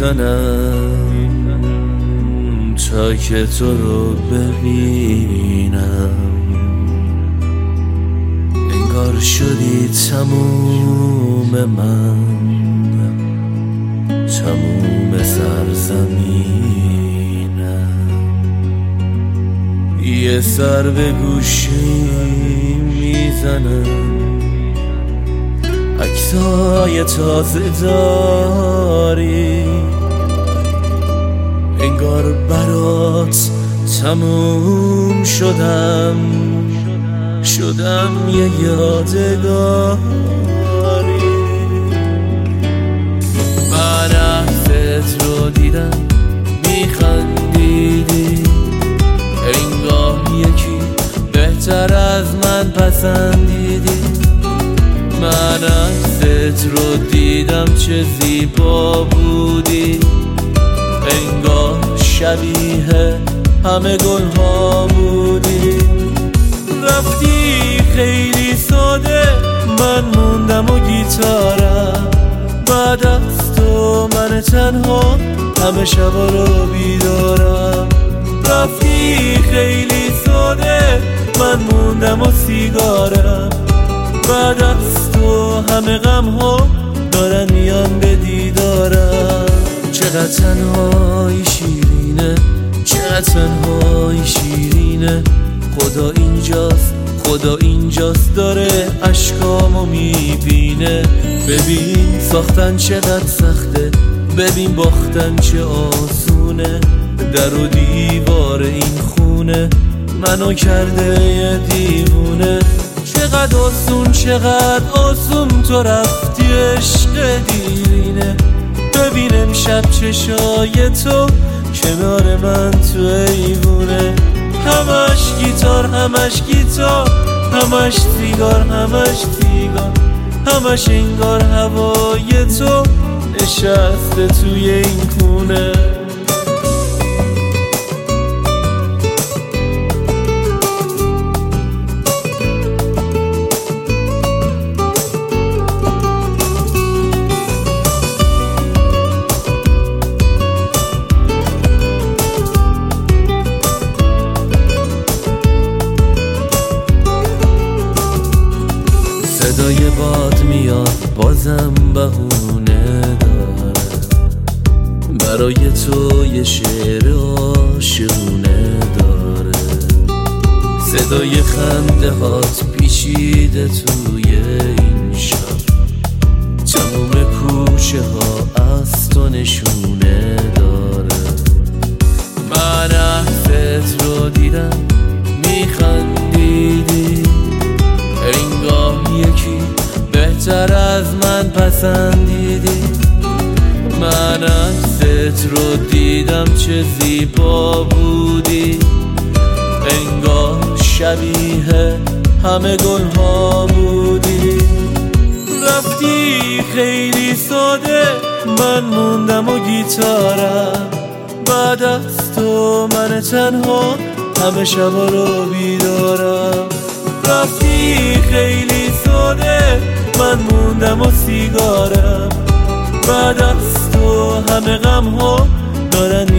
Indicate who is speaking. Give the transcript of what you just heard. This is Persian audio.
Speaker 1: میزنم تا که تو رو ببینم. انگار شدی تموم من، تموم سرزمینم. یه سر به گوشی میزنم، عکسای تازه داری. انگار برات تموم شدم یه یادگاری. من عکست رو دیدم میخندیدی، انگار یکی بهتر از من پسندیدی. من عکست رو دیدم چه زیبا بودی، انگار شبیه همه گلها بودی. رفتی خیلی ساده، من موندم و گیتارم. بعد از تو من تنها همه شبا رو بیدارم. رفتی خیلی ساده، من موندم و سیگارم. بعد از تو همه غم ها دارن میان به دیدارم. چقدر تنهایی شیرینه، چقدر تنهایی شیرینه. خدا اینجاست داره اشکامو میبینه. ببین ساختن چقدر سخته، ببین باختن چه آسونه. در و دیوار این خونه منو کرده یه دیوونه. چقدر آسون تو رفتی عشق دیرینه. ببین امشب چشای تو کنار من تو ایوونه. همش گیتار همش سیگار همش انگار هوای تو نشسته توی این خونه. صدای باد میاد بازم بهونه داره، برای تو یه شعر عاشقونه داره. صدای خنده هات پیچیده توی این شب، تموم کوچه ها از تو نشونه داره. من عکست رو دیدم میخندیدی، انگار یکی بهتر از من پسندیدی. من عکست رو دیدم چه زیبا بودی، انگار شبیه همه گلها بودی. رفتی خیلی ساده، من موندم و گیتارم. بعد از تو من تنها همه شبا رو بیدارم. رفتی خیلی ساده، من موندم و سیگارم. بعد از تو همه غم ها دارن